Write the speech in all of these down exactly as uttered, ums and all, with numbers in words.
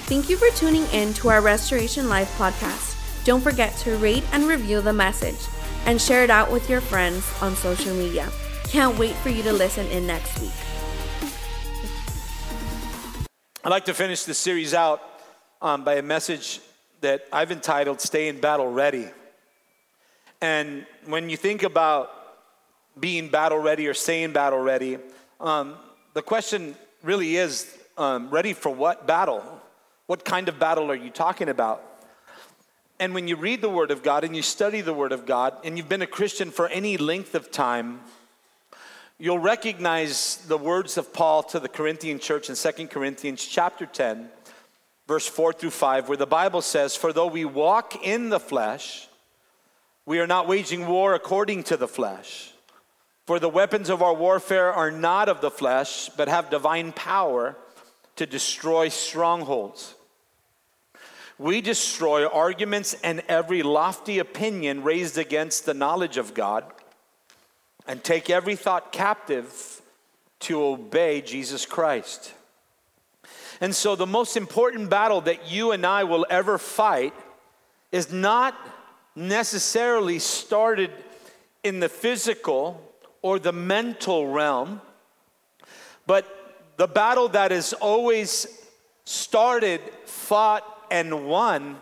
Thank you for tuning in to our Restoration Life podcast. Don't forget to rate and review the message and share it out with your friends on social media. Can't wait for you to listen in next week. I'd like to finish this series out um, by a message that I've entitled Staying Battle Ready. And when you think about being battle ready or staying battle ready, um, the question really is, um, ready for what battle? What kind of battle are you talking about? And when you read the Word of God and you study the Word of God, and you've been a Christian for any length of time, you'll recognize the words of Paul to the Corinthian church in Second Corinthians chapter ten, verse four through five, where the Bible says, "For though we walk in the flesh, we are not waging war according to the flesh. For the weapons of our warfare are not of the flesh, but have divine power to destroy strongholds. We destroy arguments and every lofty opinion raised against the knowledge of God, and take every thought captive to obey Jesus Christ." And so the most important battle that you and I will ever fight is not necessarily started in the physical or the mental realm, but the battle that is always started, fought, and won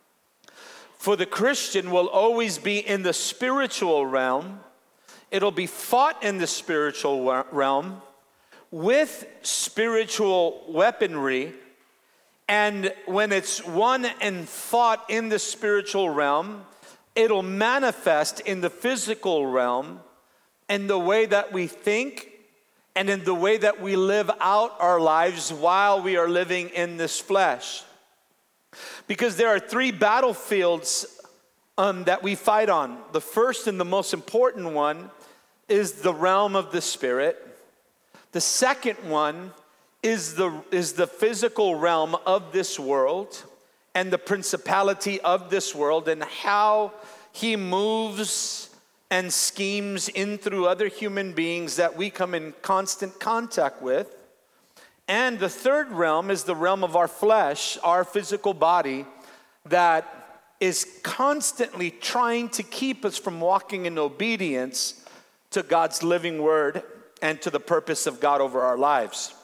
for the Christian will always be in the spiritual realm. It'll be fought in the spiritual realm with spiritual weaponry. And when it's won and fought in the spiritual realm, it'll manifest in the physical realm in the way that we think and in the way that we live out our lives while we are living in this flesh. Because there are three battlefields um, that we fight on. The first and the most important one is the realm of the spirit. The second one is the, is the physical realm of this world and the principality of this world and how he moves and schemes in through other human beings that we come in constant contact with. And the third realm is the realm of our flesh, our physical body, that is constantly trying to keep us from walking in obedience to God's living word and to the purpose of God over our lives.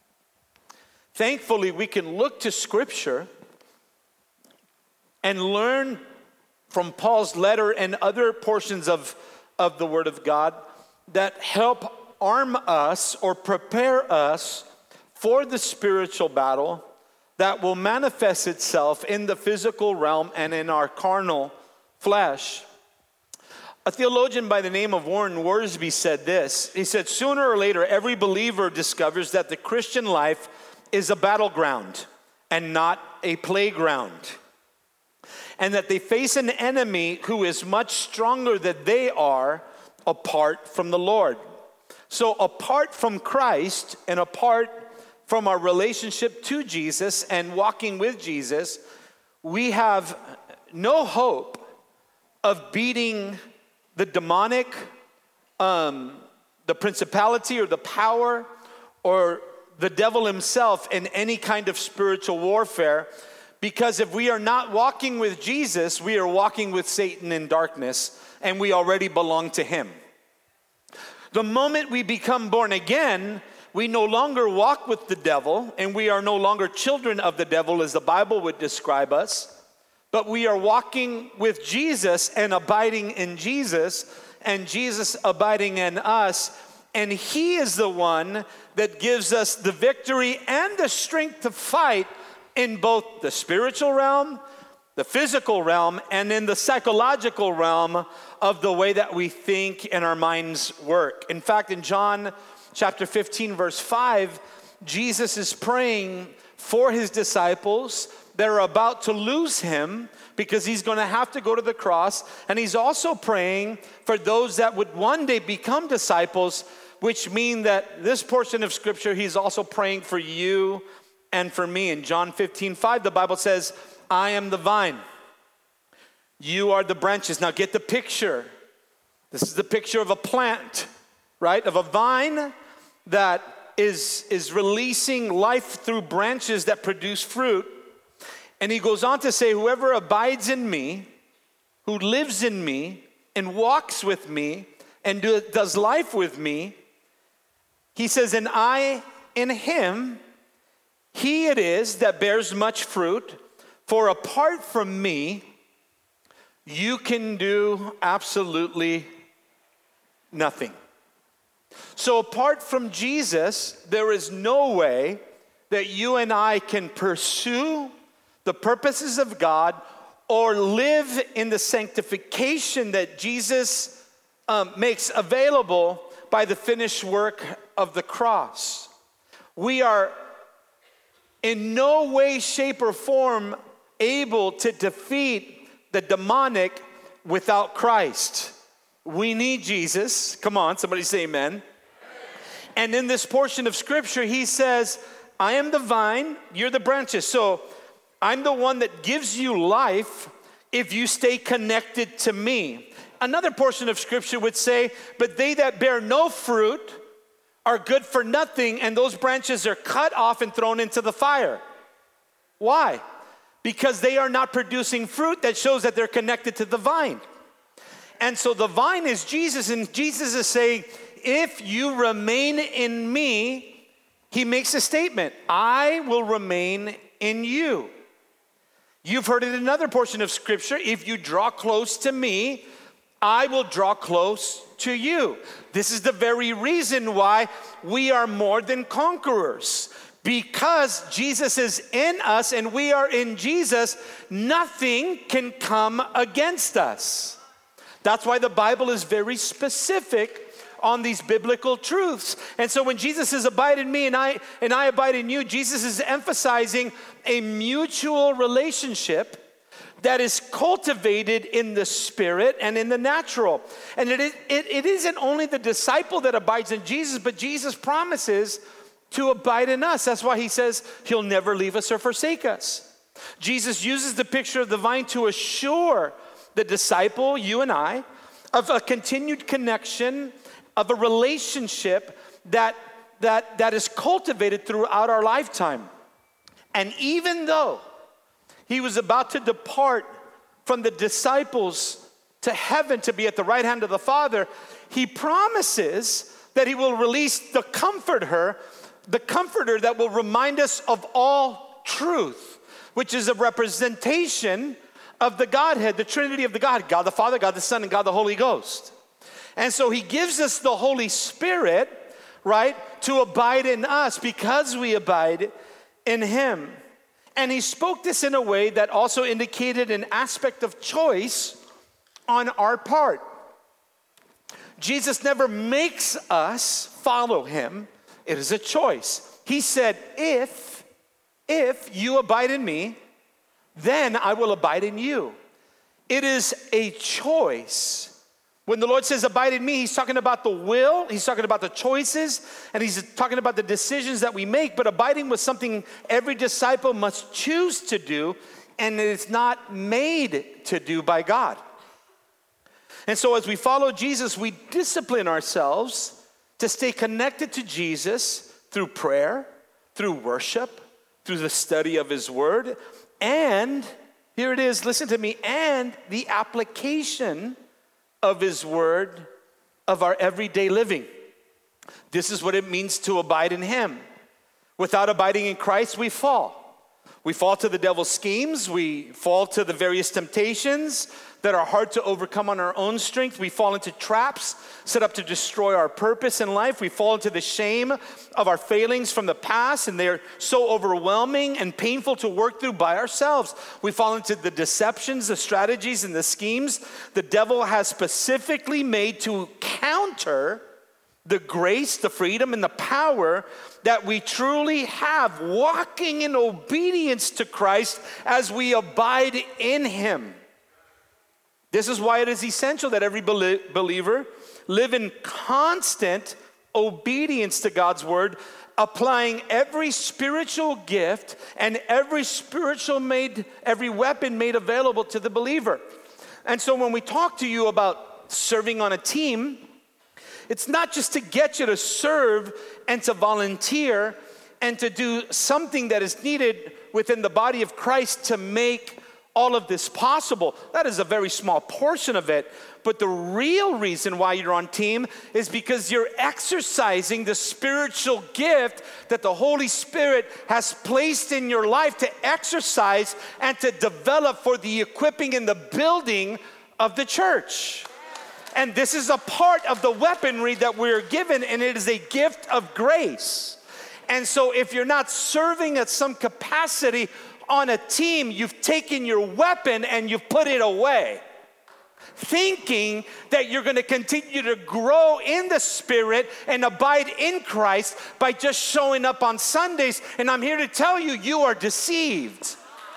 Thankfully, we can look to Scripture and learn from Paul's letter and other portions of, of the Word of God that help arm us or prepare us for the spiritual battle that will manifest itself in the physical realm and in our carnal flesh. A theologian by the name of Warren Wiersbe said this. He said, "Sooner or later, every believer discovers that the Christian life is a battleground and not a playground, and that they face an enemy who is much stronger than they are apart from the Lord. So apart from Christ and apart from our relationship to Jesus and walking with Jesus, we have no hope of beating the demonic, um, the principality or the power or the devil himself in any kind of spiritual warfare. Because if we are not walking with Jesus, we are walking with Satan in darkness, and we already belong to him. The moment we become born again, we no longer walk with the devil, and we are no longer children of the devil as the Bible would describe us, but we are walking with Jesus and abiding in Jesus, and Jesus abiding in us, and he is the one that gives us the victory and the strength to fight in both the spiritual realm, the physical realm, and in the psychological realm of the way that we think and our minds work. In fact, in John chapter fifteen, verse five, Jesus is praying for his disciples that are about to lose him because he's going to have to go to the cross. And he's also praying for those that would one day become disciples, which mean that this portion of scripture, he's also praying for you and for me. In John fifteen five, the Bible says, "I am the vine, you are the branches." Now get the picture. This is the picture of a plant, right? Of a vine that is, is releasing life through branches that produce fruit. And he goes on to say, whoever abides in me, who lives in me, and walks with me, and do, does life with me, he says, and I in him, he it is that bears much fruit, for apart from me, you can do absolutely nothing. So apart from Jesus, there is no way that you and I can pursue the purposes of God or live in the sanctification that Jesus um, makes available by the finished work of the cross. We are in no way, shape, or form able to defeat the demonic without Christ. We need Jesus. Come on, somebody say amen. And in this portion of scripture, he says, I am the vine, you're the branches. So I'm the one that gives you life if you stay connected to me. Another portion of scripture would say, but they that bear no fruit are good for nothing, and those branches are cut off and thrown into the fire. Why? Because they are not producing fruit that shows that they're connected to the vine. And so the vine is Jesus, and Jesus is saying, if you remain in me, he makes a statement, I will remain in you. You've heard it in another portion of scripture, if you draw close to me, I will draw close to you. This is the very reason why we are more than conquerors. Because Jesus is in us and we are in Jesus, nothing can come against us. That's why the Bible is very specific on these biblical truths. And so when Jesus says, abide in me and I and I abide in you, Jesus is emphasizing a mutual relationship that is cultivated in the spirit and in the natural. And it, it, it isn't only the disciple that abides in Jesus, but Jesus promises to abide in us. That's why he says he'll never leave us or forsake us. Jesus uses the picture of the vine to assure the disciple, you and I, of a continued connection, of a relationship that, that, that is cultivated throughout our lifetime. And even though he was about to depart from the disciples to heaven to be at the right hand of the Father, he promises that he will release the comforter, the comforter that will remind us of all truth, which is a representation of the Godhead, the Trinity of the God, God the Father, God the Son, and God the Holy Ghost. And so he gives us the Holy Spirit, right, to abide in us because we abide in him. And he spoke this in a way that also indicated an aspect of choice on our part. Jesus never makes us follow him. It is a choice. He said, if, if you abide in me, then I will abide in you. It is a choice. When the Lord says abide in me, he's talking about the will, he's talking about the choices, and he's talking about the decisions that we make. But abiding was something every disciple must choose to do, and it's not made to do by God. And so as we follow Jesus, we discipline ourselves to stay connected to Jesus through prayer, through worship, through the study of his word, and here it is, listen to me, and the application of his word of our everyday living. This is what it means to abide in him. Without abiding in Christ, we fall. We fall to the devil's schemes. We fall to the various temptations that are hard to overcome on our own strength. We fall into traps set up to destroy our purpose in life. We fall into the shame of our failings from the past, and they're so overwhelming and painful to work through by ourselves. We fall into the deceptions, the strategies, and the schemes the devil has specifically made to counter the grace, the freedom, and the power that we truly have walking in obedience to Christ as we abide in him. This is why it is essential that every believer live in constant obedience to God's word, applying every spiritual gift and every spiritual made, every weapon made available to the believer. And so when we talk to you about serving on a team, it's not just to get you to serve and to volunteer and to do something that is needed within the body of Christ to make all of this possible. That is a very small portion of it. But the real reason why you're on team is because you're exercising the spiritual gift that the Holy Spirit has placed in your life to exercise and to develop for the equipping and the building of the church. And this is a part of the weaponry that we're given, and it is a gift of grace. And so if you're not serving at some capacity on a team, you've taken your weapon and you've put it away, thinking that you're going to continue to grow in the Spirit and abide in Christ by just showing up on Sundays. And I'm here to tell you, you are deceived.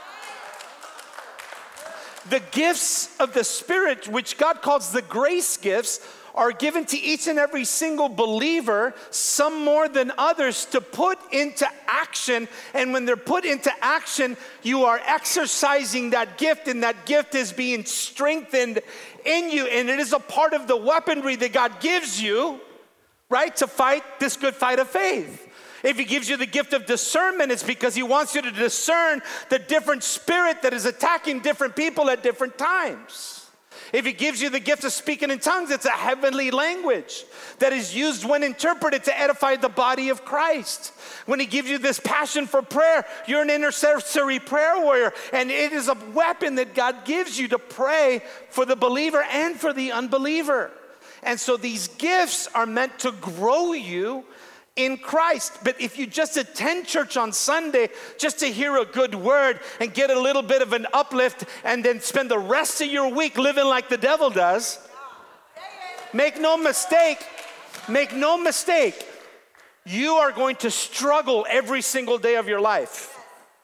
The gifts of the Spirit, which God calls the grace gifts, are given to each and every single believer, some more than others, to put into action. And when they're put into action, you are exercising that gift, and that gift is being strengthened in you. And it is a part of the weaponry that God gives you, right, to fight this good fight of faith. If he gives you the gift of discernment, it's because he wants you to discern the different spirit that is attacking different people at different times. If he gives you the gift of speaking in tongues, it's a heavenly language that is used when interpreted to edify the body of Christ. When he gives you this passion for prayer, you're an intercessory prayer warrior, and it is a weapon that God gives you to pray for the believer and for the unbeliever. And so these gifts are meant to grow you in Christ. But if you just attend church on Sunday just to hear a good word and get a little bit of an uplift and then spend the rest of your week living like the devil does, make no mistake, make no mistake, you are going to struggle every single day of your life.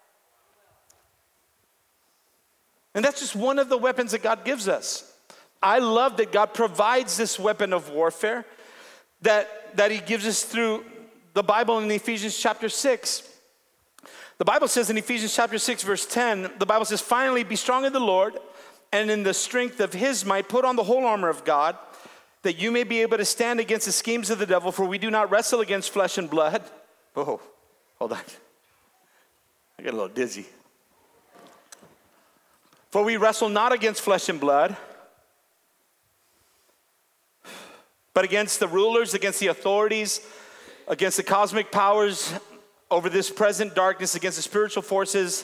And that's just one of the weapons that God gives us. I love that God provides this weapon of warfare that, that he gives us through the Bible in Ephesians chapter six. The Bible says in Ephesians chapter six, verse ten, the Bible says, finally, be strong in the Lord and in the strength of his might, put on the whole armor of God, that you may be able to stand against the schemes of the devil, for we do not wrestle against flesh and blood. Oh, hold on. I get a little dizzy. For we wrestle not against flesh and blood, but against the rulers, against the authorities, against the cosmic powers over this present darkness, against the spiritual forces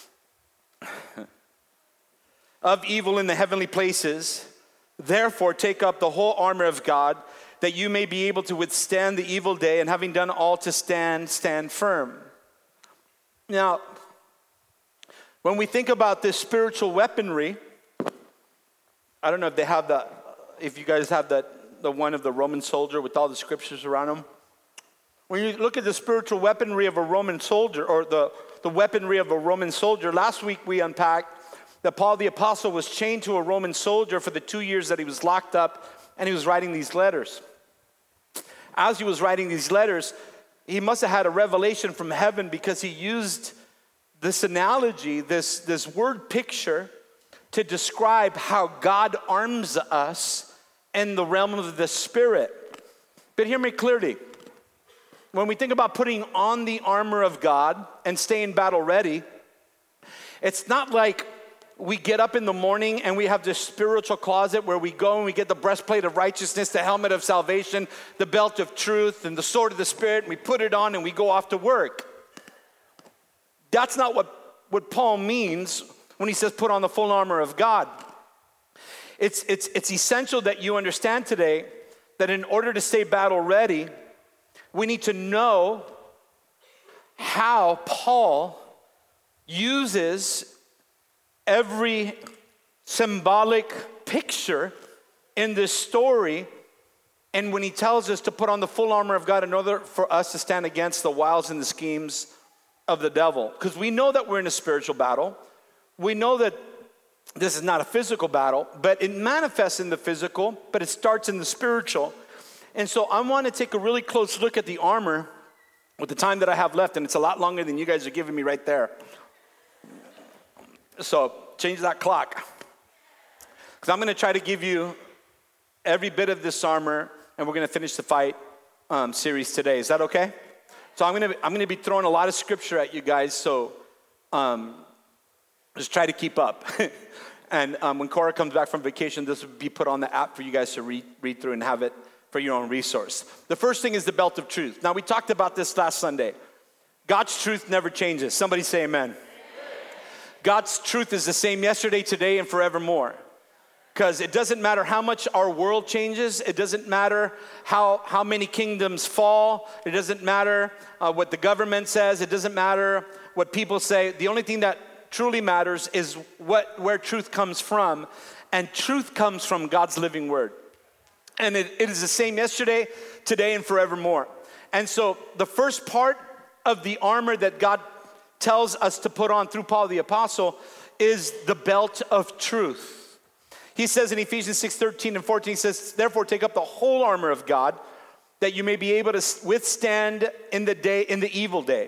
of evil in the heavenly places. Therefore, take up the whole armor of God, that you may be able to withstand the evil day, and having done all to stand, stand firm. Now, when we think about this spiritual weaponry, I don't know if they have the, if you guys have that, the one of the Roman soldier with all the scriptures around him. When you look at the spiritual weaponry of a Roman soldier, or the, the weaponry of a Roman soldier, last week we unpacked that Paul the Apostle was chained to a Roman soldier for the two years that he was locked up, and he was writing these letters. As he was writing these letters, he must have had a revelation from heaven, because he used this analogy, this, this word picture, to describe how God arms us in the realm of the Spirit. But hear me clearly. When we think about putting on the armor of God and staying battle ready, it's not like we get up in the morning and we have this spiritual closet where we go and we get the breastplate of righteousness, the helmet of salvation, the belt of truth, and the sword of the Spirit, and we put it on and we go off to work. That's not what, what Paul means when he says put on the full armor of God. It's, it's, it's essential that you understand today that in order to stay battle ready, we need to know how Paul uses every symbolic picture in this story, and when he tells us to put on the full armor of God in order for us to stand against the wiles and the schemes of the devil. Because we know that we're in a spiritual battle. We know that this is not a physical battle, but it manifests in the physical, but it starts in the spiritual. And so I want to take a really close look at the armor with the time that I have left, and it's a lot longer than you guys are giving me right there. So change that clock. Because I'm going to try to give you every bit of this armor, and we're going to finish the fight um, series today. Is that okay? So I'm gonna, I'm gonna be throwing a lot of scripture at you guys, so um, just try to keep up. And um, when Cora comes back from vacation, this will be put on the app for you guys to read, read through and have it for your own resource. The first thing is the belt of truth. Now, we talked about this last Sunday. God's truth never changes. Somebody say amen. Amen. God's truth is the same yesterday, today, and forevermore. Because it doesn't matter how much our world changes. It doesn't matter how, how many kingdoms fall. It doesn't matter uh, what the government says. It doesn't matter what people say. The only thing that truly matters is what where truth comes from. And truth comes from God's living word. And it, it is the same yesterday, today, and forevermore. And so the first part of the armor that God tells us to put on through Paul the Apostle is the belt of truth. He says in Ephesians six thirteen and fourteen, he says, therefore take up the whole armor of God, that you may be able to withstand in the day, in the evil day.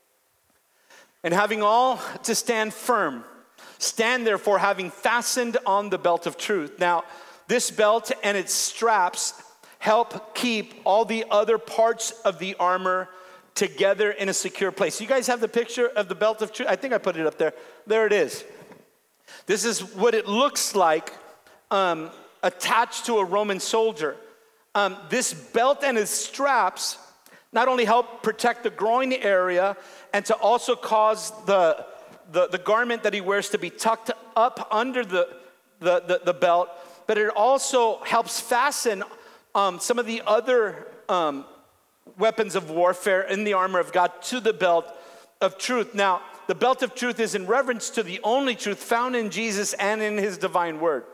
And having all to stand firm, stand therefore having fastened on the belt of truth. Now, this belt and its straps help keep all the other parts of the armor together in a secure place. You guys have the picture of the belt of truth? I think I put it up there. There it is. This is what it looks like um, attached to a Roman soldier. Um, this belt and its straps not only help protect the groin area and to also cause the, the, the garment that he wears to be tucked up under the, the, the, the belt, but it also helps fasten um, some of the other um, weapons of warfare in the armor of God to the belt of truth. Now, the belt of truth is in reference to the only truth found in Jesus and in his divine word.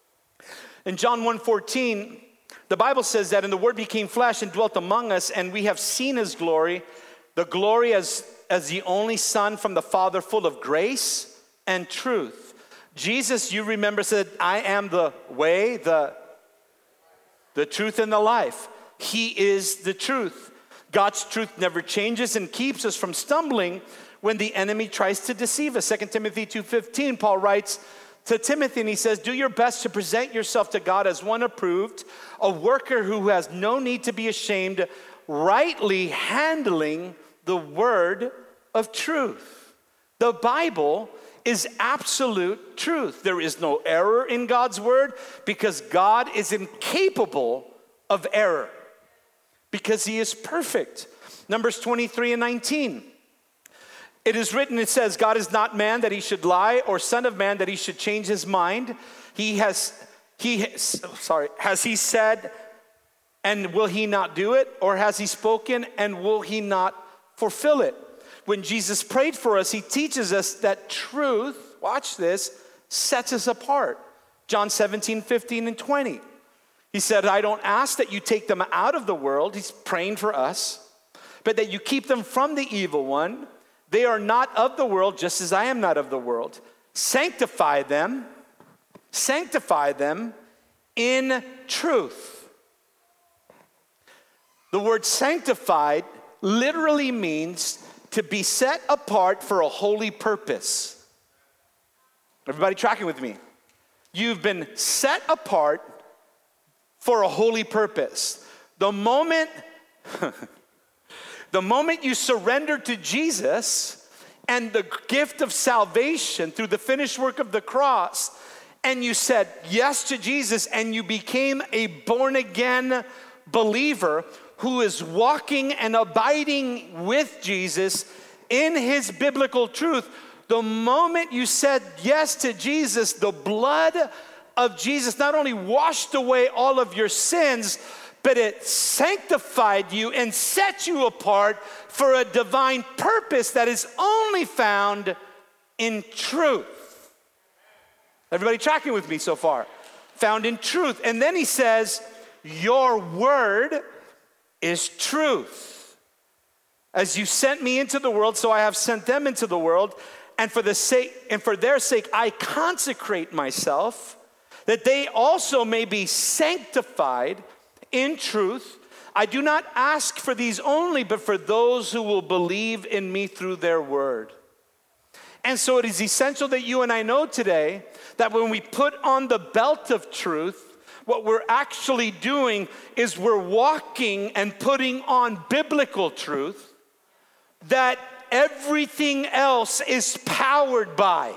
In John one fourteen, the Bible says that, and the word became flesh and dwelt among us, and we have seen his glory, the glory as, as the only Son from the Father, full of grace and truth. Jesus, you remember, said, I am the way, the, the truth, and the life. He is the truth. God's truth never changes and keeps us from stumbling when the enemy tries to deceive us. Second Timothy two fifteen, Paul writes to Timothy, and he says, do your best to present yourself to God as one approved, a worker who has no need to be ashamed, rightly handling the word of truth. The Bible is absolute truth. There is no error in God's word because God is incapable of error because he is perfect. Numbers twenty-three and nineteen. It is written, it says, God is not man that he should lie, or son of man that he should change his mind. He has, he has, sorry, has he said, and will he not do it? Or has he spoken, and will he not fulfill it? When Jesus prayed for us, he teaches us that truth, watch this, sets us apart. John seventeen, fifteen, and twenty. He said, I don't ask that you take them out of the world, he's praying for us, but that you keep them from the evil one. They are not of the world, just as I am not of the world. Sanctify them, sanctify them in truth. The word sanctified literally means to be set apart for a holy purpose. Everybody tracking with me? You've been set apart for a holy purpose. The moment... The moment you surrender to Jesus and the gift of salvation through the finished work of the cross, and you said yes to Jesus and you became a born-again believer who is walking and abiding with Jesus in his biblical truth, the moment you said yes to Jesus, the blood of Jesus not only washed away all of your sins, but it sanctified you and set you apart for a divine purpose that is only found in truth. Everybody tracking with me so far? Found in truth. And then he says, your word is truth. As you sent me into the world, so I have sent them into the world, and for the sake and for their sake I consecrate myself, that they also may be sanctified in truth. I do not ask for these only, but for those who will believe in me through their word. And so it is essential that you and I know today that when we put on the belt of truth, what we're actually doing is we're walking and putting on biblical truth. that everything else is powered by.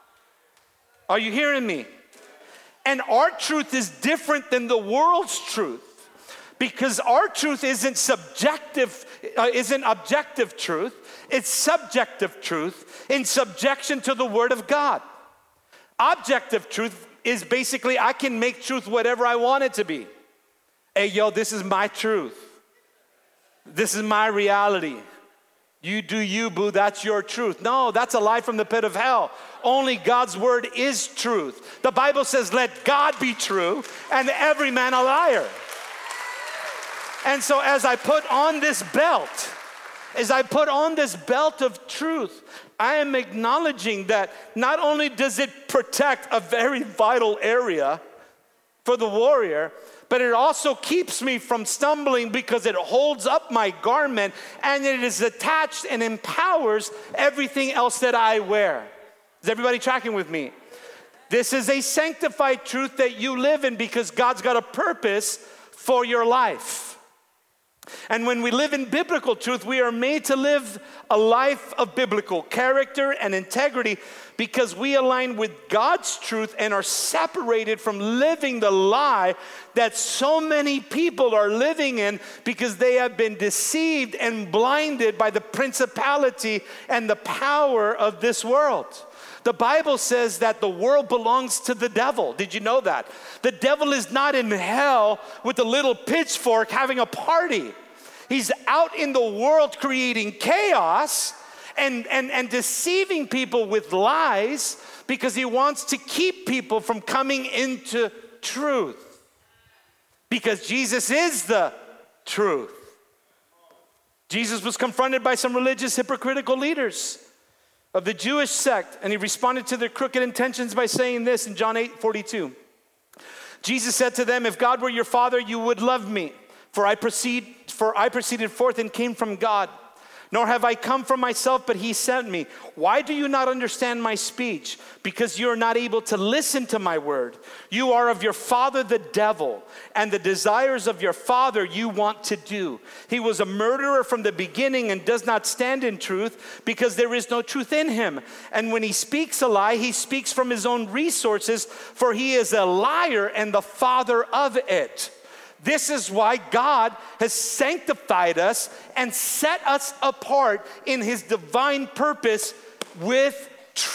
Are you hearing me? And our truth is different than the world's truth, because our truth isn't subjective, uh, isn't objective truth. It's subjective truth in subjection to the Word of God. Objective truth is basically I can make truth whatever I want it to be. Hey, yo, this is my truth. This is my reality. You do you, boo, that's your truth. No, that's a lie from the pit of hell. Only God's word is truth. The Bible says, let God be true and every man a liar. And so as I put on this belt, as I put on this belt of truth, I am acknowledging that not only does it protect a very vital area for the warrior, but it also keeps me from stumbling because it holds up my garment and it is attached and empowers everything else that I wear. Is everybody tracking with me? This is a sanctified truth that you live in because God's got a purpose for your life. And when we live in biblical truth, we are made to live a life of biblical character and integrity because we align with God's truth and are separated from living the lie that so many people are living in because they have been deceived and blinded by the principality and the power of this world. The Bible says that the world belongs to the devil. Did you know that? The devil is not in hell with a little pitchfork having a party. He's out in the world creating chaos and, and, and deceiving people with lies because he wants to keep people from coming into truth. Because Jesus is the truth. Jesus was confronted by some religious hypocritical leaders of the Jewish sect, and he responded to their crooked intentions by saying this in John eight forty-two. Jesus said to them, if God were your father, you would love me, for I proceed, for I proceeded forth and came from God. Nor have I come from myself, but he sent me. Why do you not understand my speech? Because you are not able to listen to my word. You are of your father the devil, and the desires of your father you want to do. He was a murderer from the beginning and does not stand in truth, because there is no truth in him. And when he speaks a lie, he speaks from his own resources, for he is a liar and the father of it. This is why God has sanctified us and set us apart in his divine purpose with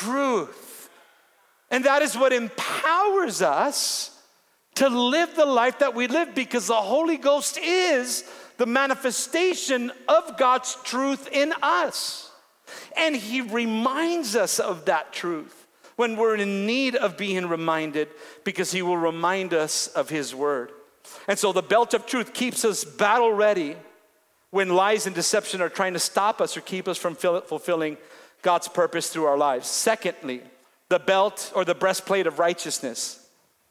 truth. And that is what empowers us to live the life that we live, because the Holy Ghost is the manifestation of God's truth in us. And he reminds us of that truth when we're in need of being reminded, because he will remind us of his word. And so the belt of truth keeps us battle ready when lies and deception are trying to stop us or keep us from fulfilling God's purpose through our lives. Secondly, the belt or the breastplate of righteousness.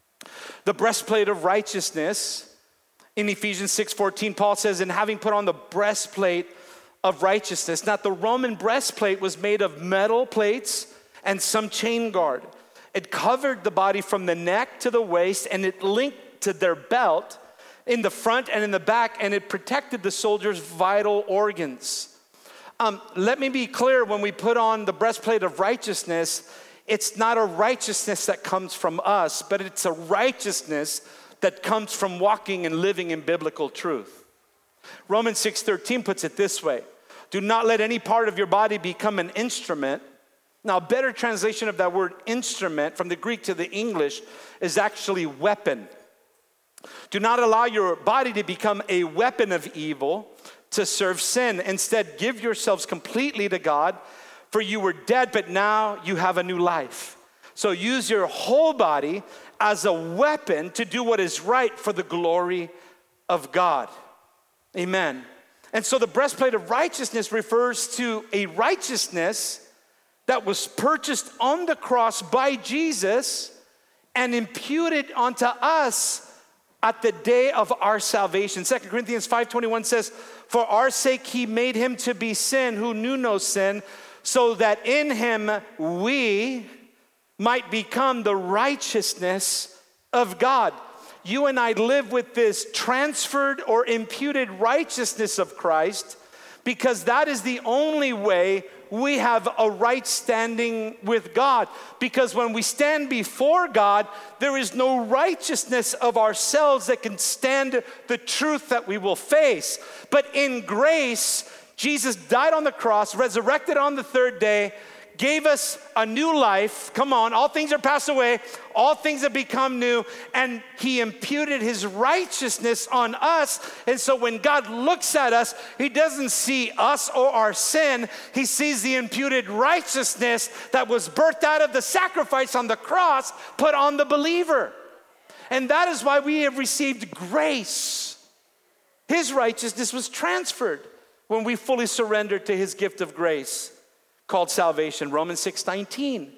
The breastplate of righteousness, in Ephesians six fourteen, Paul says, and having put on the breastplate of righteousness. Now, the Roman breastplate was made of metal plates and some chain guard. It covered the body from the neck to the waist, and it linked to their belt in the front and in the back, and it protected the soldier's vital organs. Um, let me be clear, when we put on the breastplate of righteousness, it's not a righteousness that comes from us, but it's a righteousness that comes from walking and living in biblical truth. Romans six thirteen puts it this way: do not let any part of your body become an instrument. Now, a better translation of that word instrument from the Greek to the English is actually weapon. Do not allow your body to become a weapon of evil to serve sin. Instead, give yourselves completely to God, for you were dead, but now you have a new life. So use your whole body as a weapon to do what is right for the glory of God. Amen. And so the breastplate of righteousness refers to a righteousness that was purchased on the cross by Jesus and imputed onto us at the day of our salvation. Second Corinthians five twenty-one says, for our sake he made him to be sin who knew no sin, so that in him we might become the righteousness of God. You and I live with this transferred or imputed righteousness of Christ because that is the only way we have a right standing with God. Because when we stand before God, there is no righteousness of ourselves that can stand the truth that we will face. But in grace, Jesus died on the cross, resurrected on the third day, gave us a new life. Come on, all things are passed away. All things have become new. And he imputed his righteousness on us. And so when God looks at us, he doesn't see us or our sin. He sees the imputed righteousness that was birthed out of the sacrifice on the cross put on the believer. And that is why we have received grace. His righteousness was transferred when we fully surrendered to his gift of grace, called salvation. Romans six nineteen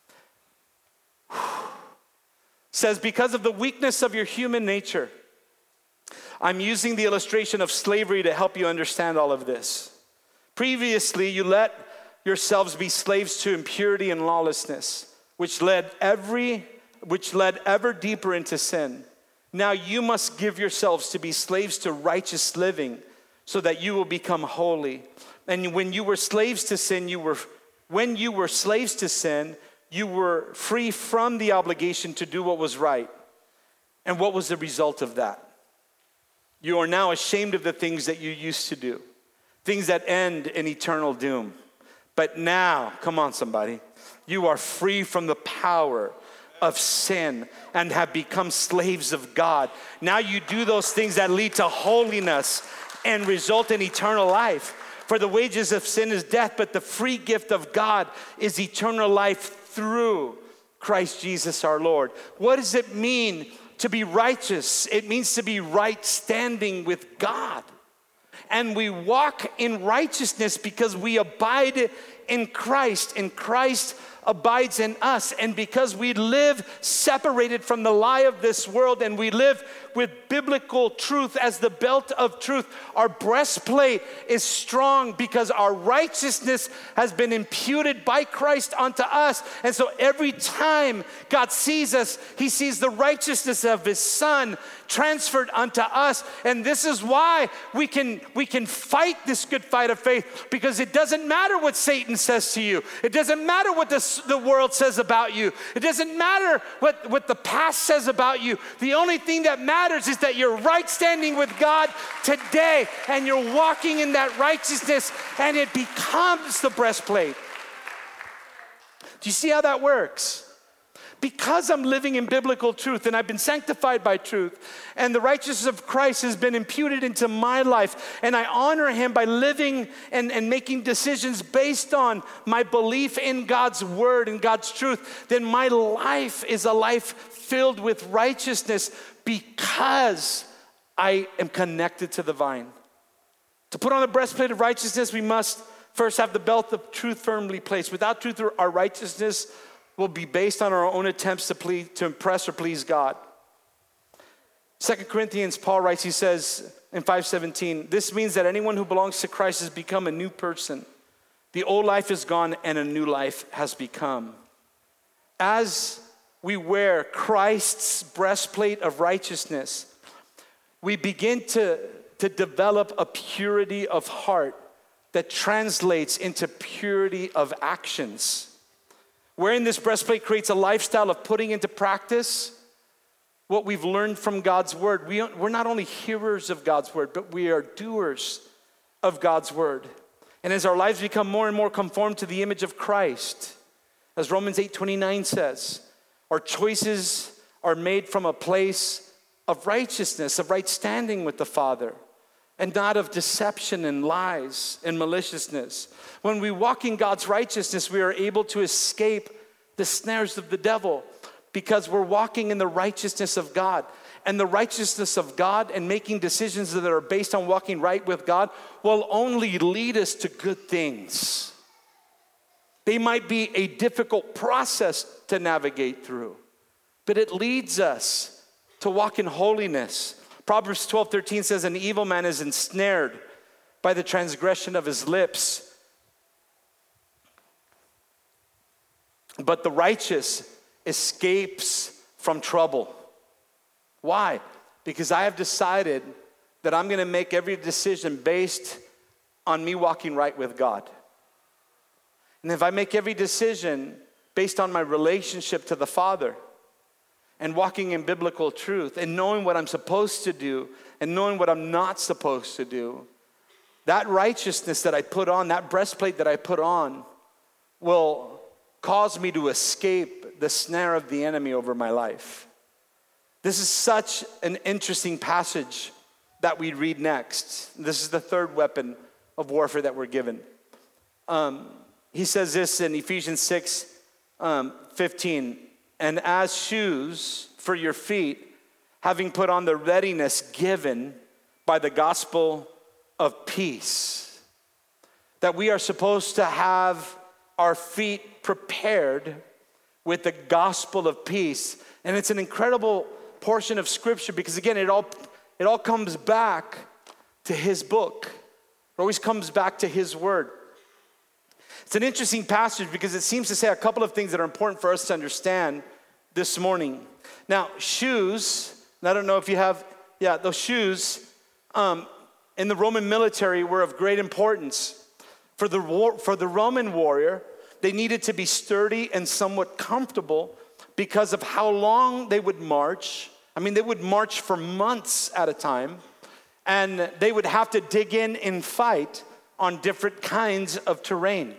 says, because of the weakness of your human nature, I'm using the illustration of slavery to help you understand all of this. Previously, you let yourselves be slaves to impurity and lawlessness, which led every which led ever deeper into sin. Now you must give yourselves to be slaves to righteous living, so that you will become holy. And when you were slaves to sin, you were when you were slaves to sin, you were free from the obligation to do what was right. And what was the result of that? You are now ashamed of the things that you used to do, things that end in eternal doom. But now, come on somebody, you are free from the power of sin and have become slaves of God. Now you do those things that lead to holiness and result in eternal life. For the wages of sin is death, but the free gift of God is eternal life through Christ Jesus our Lord. What does it mean to be righteous? It means to be right standing with God. And we walk in righteousness because we abide in Christ, and Christ abides in us. And because we live separated from the lie of this world, and we live with biblical truth as the belt of truth, our breastplate is strong because our righteousness has been imputed by Christ unto us. And so every time God sees us, he sees the righteousness of his Son transferred unto us. And this is why we can we can fight this good fight of faith, because it doesn't matter what Satan says to you. It doesn't matter what the, the world says about you. It doesn't matter what, what the past says about you. The only thing that matters is that you're right standing with God today, and you're walking in that righteousness, and it becomes the breastplate. Do you see how that works? Because I'm living in biblical truth, and I've been sanctified by truth, and the righteousness of Christ has been imputed into my life, and I honor him by living and, and making decisions based on my belief in God's word and God's truth, then my life is a life filled with righteousness because I am connected to the vine. To put on the breastplate of righteousness, we must first have the belt of truth firmly placed. Without truth, our righteousness will be based on our own attempts to please, to impress or please God. Second Corinthians, Paul writes, he says in five seventeen, this means that anyone who belongs to Christ has become a new person. The old life is gone and a new life has become. As we wear Christ's breastplate of righteousness, we begin to, to develop a purity of heart that translates into purity of actions. Wearing this breastplate creates a lifestyle of putting into practice what we've learned from God's word. We, we're not only hearers of God's word, but we are doers of God's word. And as our lives become more and more conformed to the image of Christ, as Romans eight twenty-nine says, our choices are made from a place of righteousness, of right standing with the Father, and not of deception and lies and maliciousness. When we walk in God's righteousness, we are able to escape the snares of the devil because we're walking in the righteousness of God. And the righteousness of God and making decisions that are based on walking right with God will only lead us to good things. They might be a difficult process to navigate through, but it leads us to walk in holiness. Proverbs twelve thirteen says, an evil man is ensnared by the transgression of his lips, but the righteous escapes from trouble. Why? Because I have decided that I'm going to make every decision based on me walking right with God. And if I make every decision based on my relationship to the Father and walking in biblical truth and knowing what I'm supposed to do and knowing what I'm not supposed to do, that righteousness that I put on, that breastplate that I put on, will cause me to escape the snare of the enemy over my life. This is such an interesting passage that we read next. This is the third weapon of warfare that we're given. Um, he says this in Ephesians six, um, fifteen, and as shoes for your feet, having put on the readiness given by the gospel of peace. That we are supposed to have our feet prepared with the gospel of peace. And it's an incredible portion of scripture because again, it all it all comes back to his book. It always comes back to his word. It's an interesting passage because it seems to say a couple of things that are important for us to understand this morning. Now, shoes, and I don't know if you have, yeah, those shoes um, in the Roman military were of great importance. For the war, for the Roman warrior, they needed to be sturdy and somewhat comfortable because of how long they would march. I mean, they would march for months at a time, and they would have to dig in and fight on different kinds of terrain.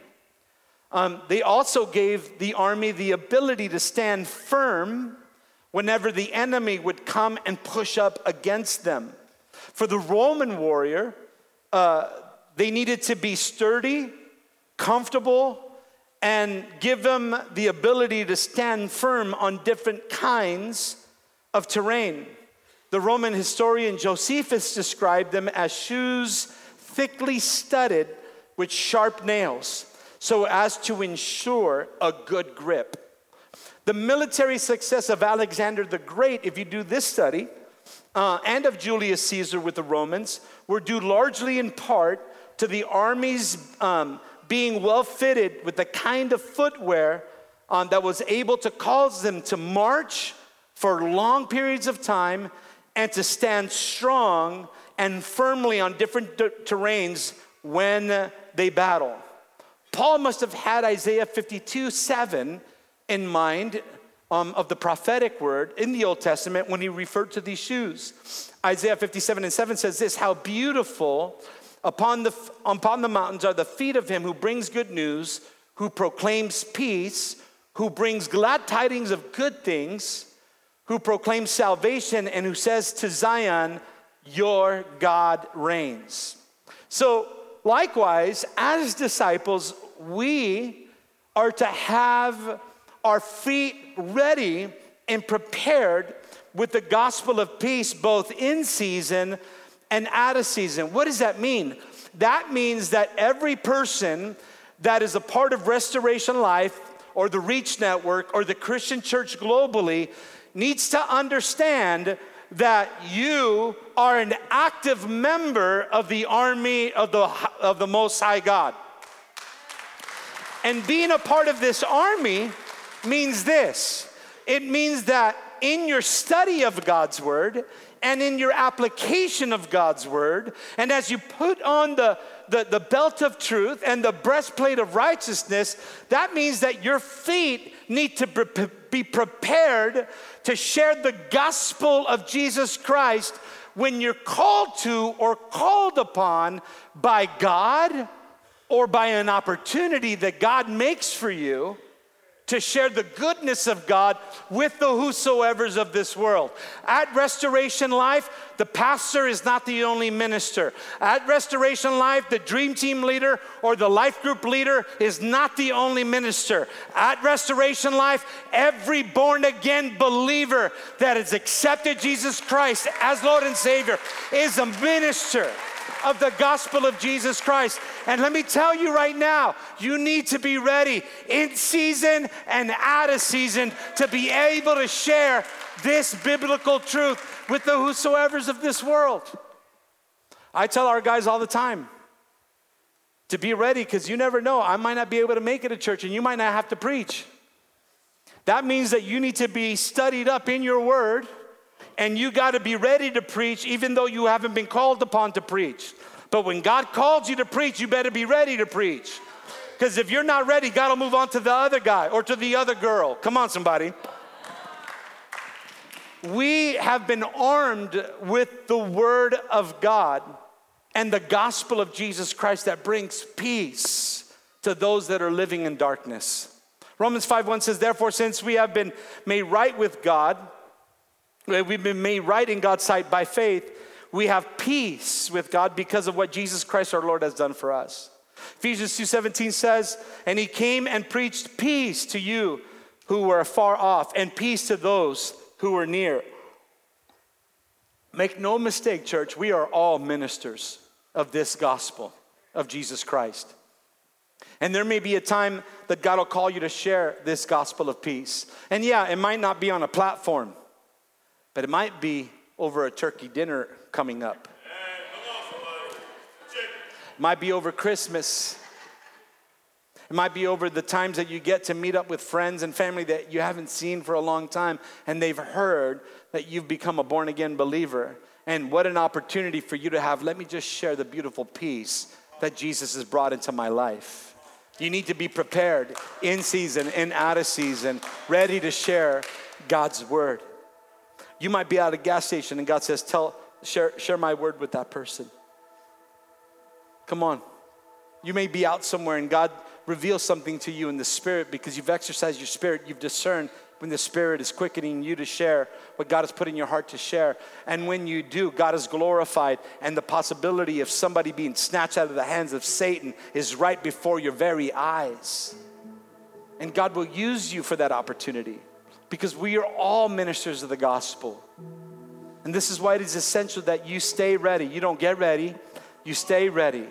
Um, they also gave the army the ability to stand firm whenever the enemy would come and push up against them. For the Roman warrior, uh, they needed to be sturdy, comfortable, and give them the ability to stand firm on different kinds of terrain. The Roman historian Josephus described them as shoes thickly studded with sharp nails, so as to ensure a good grip. The military success of Alexander the Great, if you do this study, uh, and of Julius Caesar with the Romans, were due largely in part to the armies um, being well fitted with the kind of footwear um, that was able to cause them to march for long periods of time and to stand strong and firmly on different d- terrains when they battle. Paul must have had Isaiah fifty-two seven in mind um, of the prophetic word in the Old Testament when he referred to these shoes. Isaiah fifty-seven and seven says this, how beautiful upon the, upon the mountains are the feet of him who brings good news, who proclaims peace, who brings glad tidings of good things, who proclaims salvation, and who says to Zion, your God reigns. So likewise, as disciples, we are to have our feet ready and prepared with the gospel of peace, both in season and out of season. What does that mean? That means that every person that is a part of Restoration Life or the Reach Network or the Christian church globally needs to understand that you are an active member of the army of the, of the Most High God. And being a part of this army means this. It means that in your study of God's word and in your application of God's word, and as you put on the, the, the belt of truth and the breastplate of righteousness, that means that your feet need to pre- be prepared to share the gospel of Jesus Christ when you're called to or called upon by God or by an opportunity that God makes for you to share the goodness of God with the whosoevers of this world. At Restoration Life, the pastor is not the only minister. At Restoration Life, the dream team leader or the life group leader is not the only minister. At Restoration Life, every born again believer that has accepted Jesus Christ as Lord and Savior is a minister of the gospel of Jesus Christ. And let me tell you right now, you need to be ready in season and out of season to be able to share this biblical truth with the whosoevers of this world. I tell our guys all the time to be ready because you never know. I might not be able to make it to church and you might not have to preach. That means that you need to be studied up in your word. And you got to be ready to preach even though you haven't been called upon to preach. But when God calls you to preach, you better be ready to preach. Because if you're not ready, God will move on to the other guy or to the other girl. Come on, somebody. We have been armed with the word of God and the gospel of Jesus Christ that brings peace to those that are living in darkness. Romans five one says, therefore, since we have been made right with God, we've been made right in God's sight by faith, we have peace with God because of what Jesus Christ our Lord has done for us. Ephesians two seventeen says, and he came and preached peace to you who were far off and peace to those who were near. Make no mistake, church, we are all ministers of this gospel of Jesus Christ. And there may be a time that God will call you to share this gospel of peace. And yeah, it might not be on a platform, but it might be over a turkey dinner coming up. It might be over Christmas. It might be over the times that you get to meet up with friends and family that you haven't seen for a long time, and they've heard that you've become a born-again believer. And what an opportunity for you to have, let me just share the beautiful peace that Jesus has brought into my life. You need to be prepared in season and out of season, ready to share God's word. You might be at a gas station and God says, "Tell, share, share my word with that person." Come on. You may be out somewhere and God reveals something to you in the spirit because you've exercised your spirit. You've discerned when the Spirit is quickening you to share what God has put in your heart to share. And when you do, God is glorified, and the possibility of somebody being snatched out of the hands of Satan is right before your very eyes. And God will use you for that opportunity because we are all ministers of the gospel. And this is why it is essential that you stay ready. You don't get ready, you stay ready.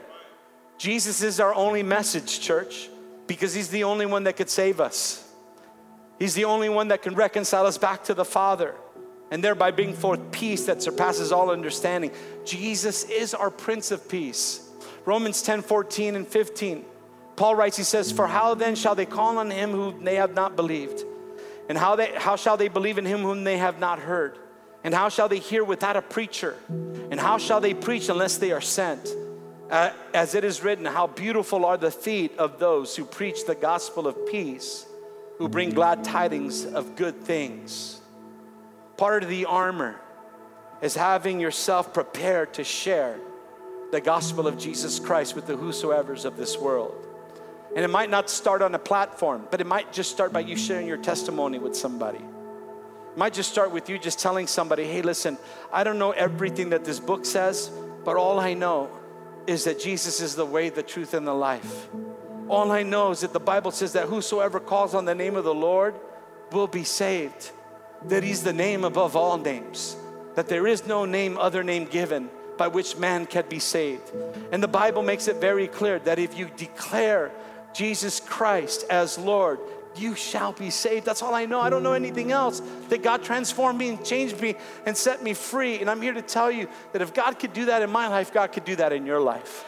Jesus is our only message, church, because he's the only one that could save us. He's the only one that can reconcile us back to the Father and thereby bring forth peace that surpasses all understanding. Jesus is our Prince of Peace. Romans ten, fourteen and fifteen. Paul writes, he says, for how then shall they call on him whom they have not believed? And how they how shall they believe in him whom they have not heard? And how shall they hear without a preacher? And how shall they preach unless they are sent? Uh, as it is written, how beautiful are the feet of those who preach the gospel of peace, who bring glad tidings of good things. Part of the armor is having yourself prepared to share the gospel of Jesus Christ with the whosoever's of this world. And it might not start on a platform, but it might just start by you sharing your testimony with somebody. It might just start with you just telling somebody, hey, listen, I don't know everything that this book says, but all I know is that Jesus is the way, the truth, and the life. All I know is that the Bible says that whosoever calls on the name of the Lord will be saved. That he's the name above all names. That there is no name, other name given by which man can be saved. And the Bible makes it very clear that if you declare Jesus Christ as Lord, you shall be saved. That's all I know. I don't know anything else. That God transformed me and changed me and set me free. And I'm here to tell you that if God could do that in my life, God could do that in your life.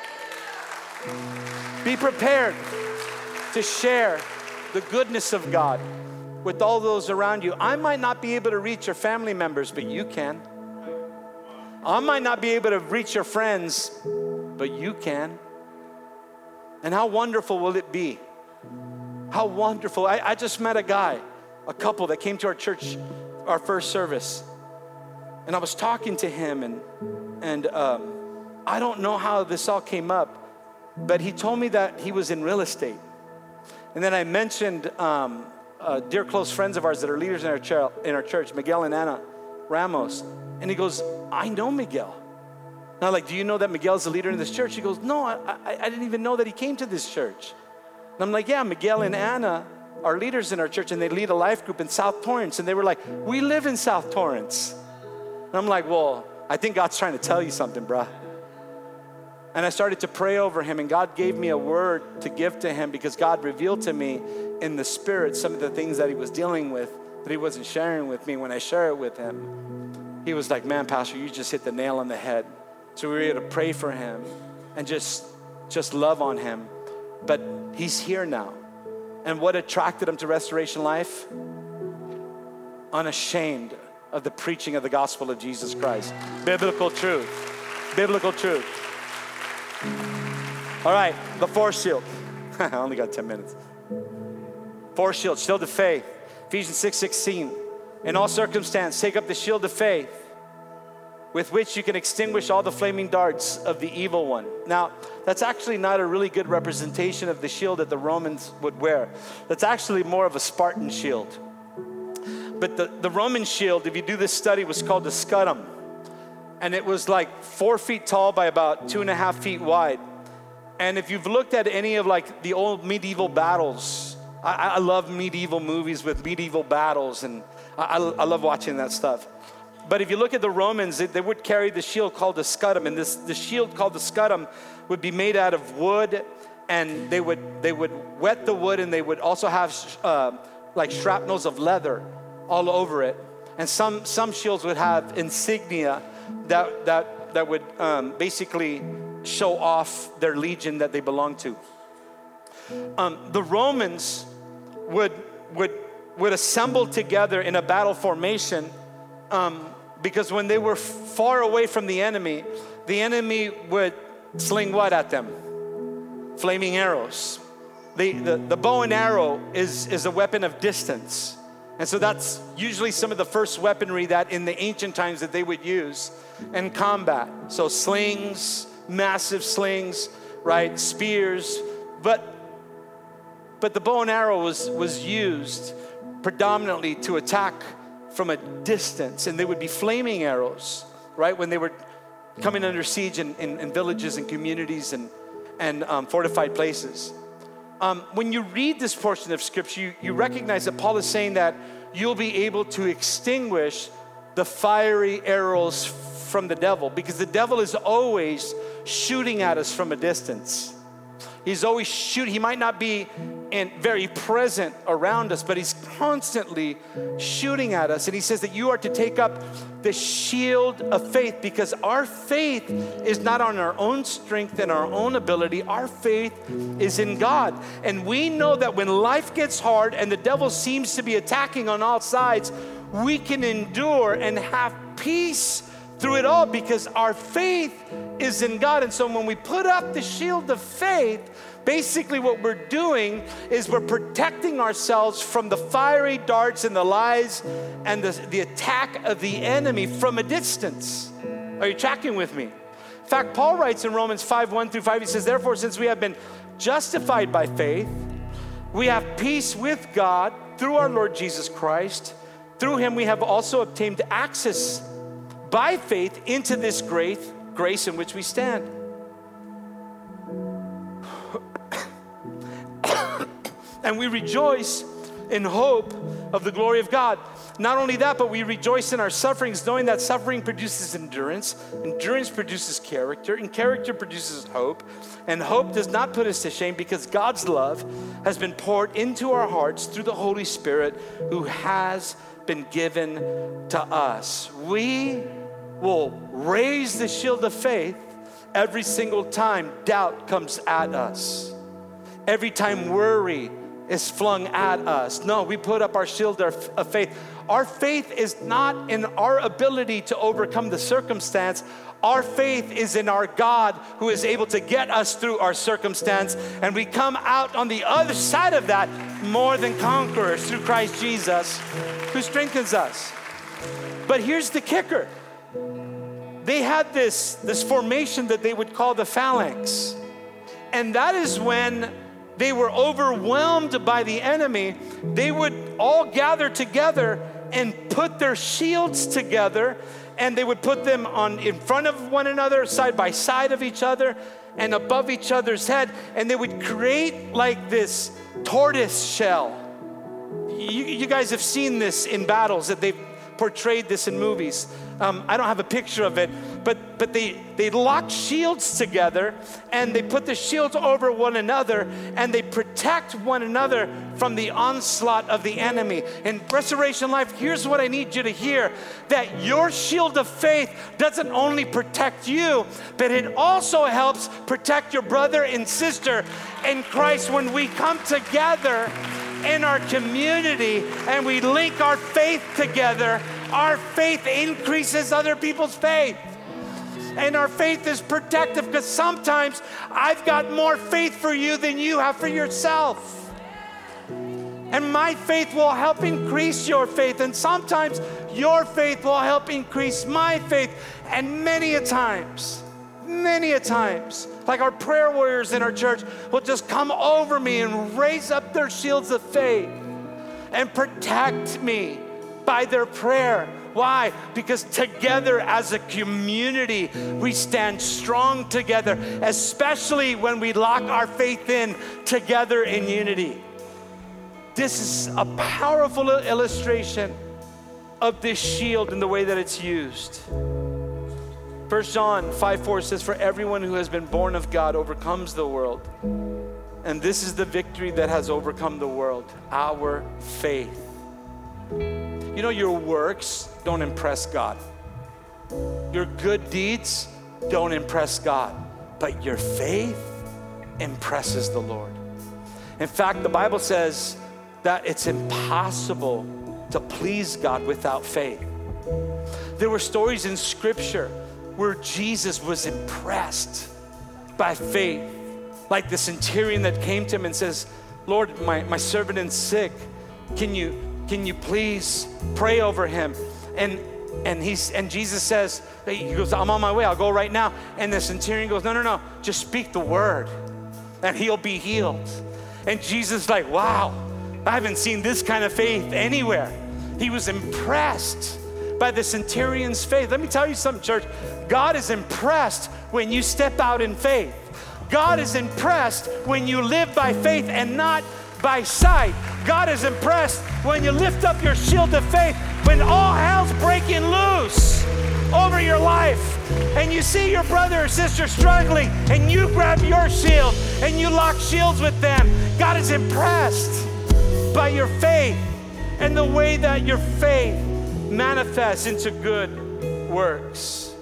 Be prepared to share the goodness of God with all those around you. I might not be able to reach your family members, but you can. I might not be able to reach your friends, but you can. And how wonderful will it be? How wonderful. I, I just met a guy, a couple that came to our church, our first service. And I was talking to him, and, and um, I don't know how this all came up, but he told me that he was in real estate. And then I mentioned um, uh, dear close friends of ours that are leaders in our, ch- in our church, Miguel and Anna Ramos. And he goes, I know Miguel. And I'm like, do you know that Miguel's the leader in this church? He goes, no, I, I, I didn't even know that he came to this church. And I'm like, yeah, Miguel and Anna are leaders in our church, and they lead a life group in South Torrance. And they were like, we live in South Torrance. And I'm like, well, I think God's trying to tell you something, bruh. And I started to pray over him, and God gave me a word to give to him because God revealed to me in the spirit some of the things that he was dealing with that he wasn't sharing with me. When I share it with him, he was like, man, Pastor, you just hit the nail on the head. So we were able to pray for him and just, just love on him. But he's here now. And what attracted him to Restoration Life? Unashamed of the preaching of the gospel of Jesus Christ. Biblical truth. Biblical truth. All right, the fourth shield. I only got ten minutes. Fourth shield, shield of faith. Ephesians six sixteen. In all circumstance, take up the shield of faith, with which you can extinguish all the flaming darts of the evil one. Now, that's actually not a really good representation of the shield that the Romans would wear. That's actually more of a Spartan shield. But the, the Roman shield, if you do this study, was called the scutum. And it was like four feet tall by about two and a half feet wide. And if you've looked at any of like the old medieval battles, I, I love medieval movies with medieval battles, and I, I love watching that stuff. But if you look at the Romans, they, they would carry the shield called the scutum, and this the shield called the scutum would be made out of wood, and they would they would wet the wood, and they would also have uh, like shrapnels of leather all over it. And some some shields would have insignia that that that would um, basically show off their legion that they belonged to. Um, the Romans would would would assemble together in a battle formation. Um, because when they were far away from the enemy, the enemy would sling what at them? Flaming arrows. The, the, the bow and arrow is, is a weapon of distance. And so that's usually some of the first weaponry that in the ancient times that they would use in combat. So slings, massive slings, right? Spears. But, but the bow and arrow was, was used predominantly to attack from a distance, and they would be flaming arrows, right? When they were coming under siege in, in, in villages and communities and, and um, fortified places. Um, when you read this portion of scripture, you, you recognize that Paul is saying that you'll be able to extinguish the fiery arrows from the devil, because the devil is always shooting at us from a distance. He's always shooting. He might not be in very present around us, but he's constantly shooting at us. And he says that you are to take up the shield of faith, because our faith is not on our own strength and our own ability. Our faith is in God. And we know that when life gets hard and the devil seems to be attacking on all sides, we can endure and have peace through it all, because our faith is in God. And so when we put up the shield of faith, basically what we're doing is we're protecting ourselves from the fiery darts and the lies and the, the attack of the enemy from a distance. Are you tracking with me? In fact, Paul writes in Romans five, one through five, he says, therefore, since we have been justified by faith, we have peace with God through our Lord Jesus Christ. Through him we have also obtained access by faith into this great grace in which we stand. And we rejoice in hope of the glory of God. Not only that, but we rejoice in our sufferings, knowing that suffering produces endurance. Endurance produces character, and character produces hope. And hope does not put us to shame, because God's love has been poured into our hearts through the Holy Spirit who has been given to us. We will raise the shield of faith every single time doubt comes at us. Every time worry is flung at us. No, we put up our shield of faith. Our faith is not in our ability to overcome the circumstance. Our faith is in our God who is able to get us through our circumstance. And we come out on the other side of that more than conquerors through Christ Jesus, who strengthens us. But here's the kicker. They had this, this formation that they would call the phalanx. And that is when they were overwhelmed by the enemy, they would all gather together and put their shields together, and they would put them on in front of one another, side by side of each other, and above each other's head, and they would create like this tortoise shell. You, you guys have seen this in battles, that they've portrayed this in movies. Um, I don't have a picture of it, but but they, they lock shields together, and they put the shields over one another, and they protect one another from the onslaught of the enemy. In Restoration Life, here's what I need you to hear, that your shield of faith doesn't only protect you, but it also helps protect your brother and sister in Christ. When we come together in our community and we link our faith together, our faith increases other people's faith. And our faith is protective because sometimes I've got more faith for you than you have for yourself. And my faith will help increase your faith. And sometimes your faith will help increase my faith. And many a times, many a times, like our prayer warriors in our church will just come over me and raise up their shields of faith and protect me by their prayer. Why? Because together as a community, we stand strong together, especially when we lock our faith in together in unity. This is a powerful illustration of this shield and the way that it's used. First John five four says, for everyone who has been born of God overcomes the world. And this is the victory that has overcome the world, our faith. You know, your works don't impress God. Your good deeds don't impress God. But your faith impresses the Lord. In fact, the Bible says that it's impossible to please God without faith. There were stories in Scripture where Jesus was impressed by faith. Like the centurion that came to him and says, Lord, my, my servant is sick. Can you, can you please pray over him? And and he's and Jesus says, he goes, I'm on my way, I'll go right now. And the centurion goes, no, no, no, just speak the word and he'll be healed. And Jesus is like, wow, I haven't seen this kind of faith anywhere. He was impressed by the centurion's faith. Let me tell you something, church. God is impressed when you step out in faith. God is impressed when you live by faith and not by sight. God is impressed when you lift up your shield of faith when all hell's breaking loose over your life and you see your brother or sister struggling and you grab your shield and you lock shields with them. God is impressed by your faith and the way that your faith manifests into good works.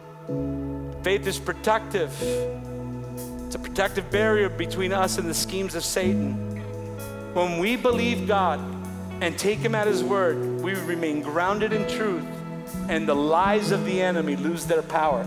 Faith is protective. It's a protective barrier between us and the schemes of Satan. When we believe God and take him at his word, we remain grounded in truth and the lies of the enemy lose their power.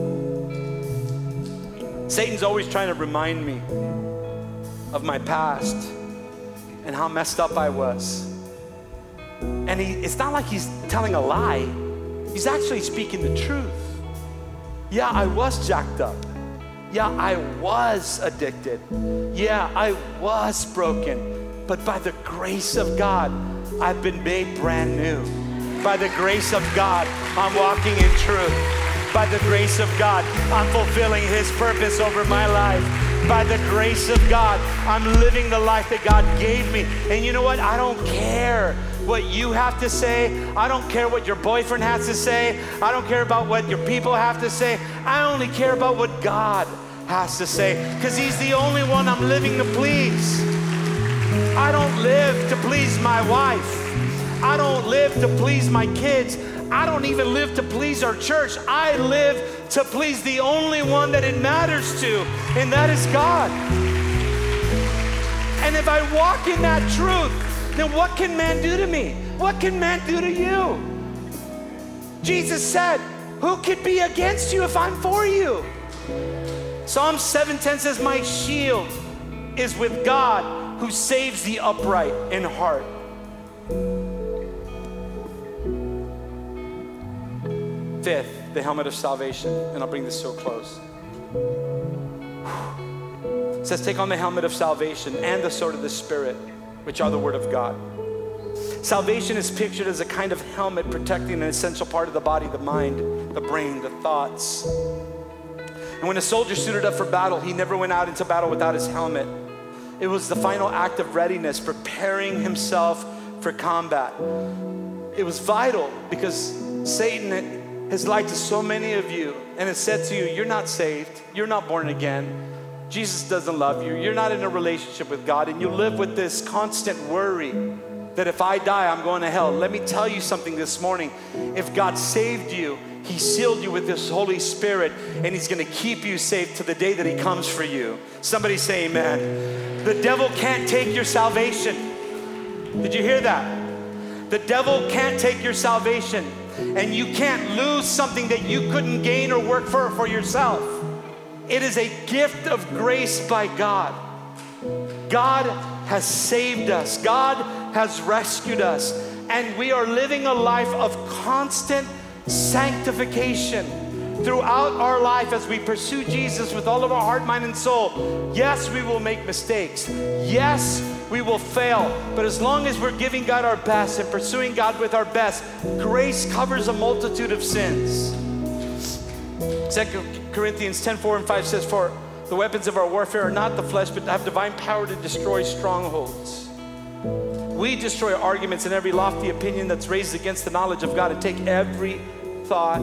Satan's always trying to remind me of my past and how messed up I was. And he, it's not like he's telling a lie. He's actually speaking the truth. Yeah, I was jacked up. Yeah, I was addicted. Yeah, I was broken. But by the grace of God, I've been made brand new. By the grace of God, I'm walking in truth. By the grace of God, I'm fulfilling his purpose over my life. By the grace of God, I'm living the life that God gave me. And you know what? I don't care what you have to say. I don't care what your boyfriend has to say. I don't care about what your people have to say. I only care about what God has to say, because he's the only one I'm living to please. I don't live to please my wife. I don't live to please my kids. I don't even live to please our church. I live to please the only one that it matters to, and that is God. And if I walk in that truth, then what can man do to me? What can man do to you? Jesus said, who could be against you if I'm for you? Psalm seven ten says, my shield is with God who saves the upright in heart. Fifth, the helmet of salvation, and I'll bring this to a close. It says, take on the helmet of salvation and the sword of the Spirit, which are the word of God. Salvation is pictured as a kind of helmet protecting an essential part of the body, the mind, the brain, the thoughts. And when a soldier suited up for battle, he never went out into battle without his helmet. It was the final act of readiness, preparing himself for combat. It was vital because Satan has lied to so many of you and has said to you, you're not saved, you're not born again, Jesus doesn't love you, you're not in a relationship with God, and you live with this constant worry that if I die, I'm going to hell. Let me tell you something this morning. If God saved you, he sealed you with his Holy Spirit, and he's going to keep you safe to the day that he comes for you. Somebody say amen. The devil can't take your salvation. Did you hear that? The devil can't take your salvation. And you can't lose something that you couldn't gain or work for for yourself. It is a gift of grace by God. God has saved us. God has rescued us. And we are living a life of constant sanctification throughout our life as we pursue Jesus with all of our heart, mind, and soul. Yes, we will make mistakes. Yes, we will fail. But as long as we're giving God our best and pursuing God with our best, grace covers a multitude of sins. Second Corinthians ten, four and five says, for the weapons of our warfare are not the flesh, but have divine power to destroy strongholds. We destroy arguments and every lofty opinion that's raised against the knowledge of God and take every thought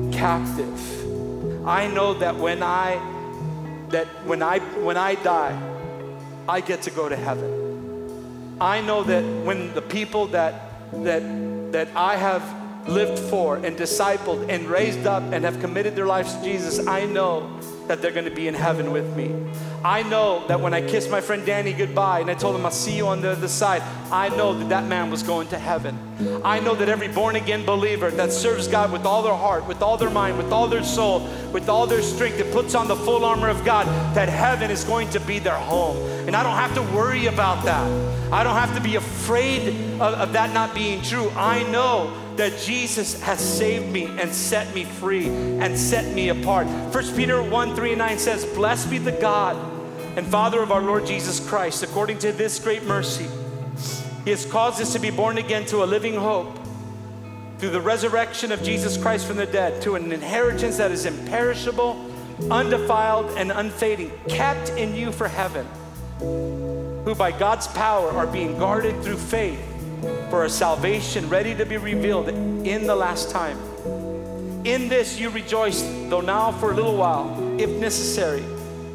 captive. I know that when I that when I when I die, I get to go to heaven. I know that when the people that that that I have lived for and discipled and raised up and have committed their lives to Jesus, I know that they're going to be in heaven with me. I know that when I kissed my friend Danny goodbye and I told him I'll see you on the other side, I know that that man was going to heaven. I know that every born again believer that serves God with all their heart, with all their mind, with all their soul, with all their strength, that puts on the full armor of God, that heaven is going to be their home. And I don't have to worry about that. I don't have to be afraid of, of that not being true. I know that Jesus has saved me and set me free and set me apart. First Peter one, three and nine says, blessed be the God and Father of our Lord Jesus Christ. According to this great mercy, He has caused us to be born again to a living hope through the resurrection of Jesus Christ from the dead, to an inheritance that is imperishable, undefiled, and unfading, kept in you for heaven, who by God's power are being guarded through faith for a salvation ready to be revealed in the last time. In this you rejoice, though now for a little while, if necessary,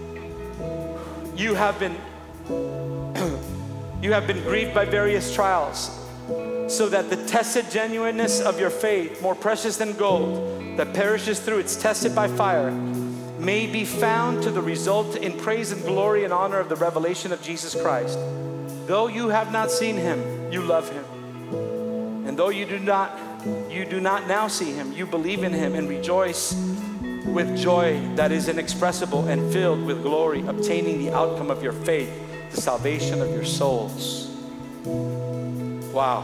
you have been you have been grieved by various trials, so that the tested genuineness of your faith, more precious than gold, that perishes through it's tested by fire, may be found to the result in praise and glory and honor of the revelation of Jesus Christ. Though you have not seen Him, you love Him. And though you do not, you do not now see Him, you believe in Him and rejoice with joy that is inexpressible and filled with glory, obtaining the outcome of your faith, the salvation of your souls. Wow.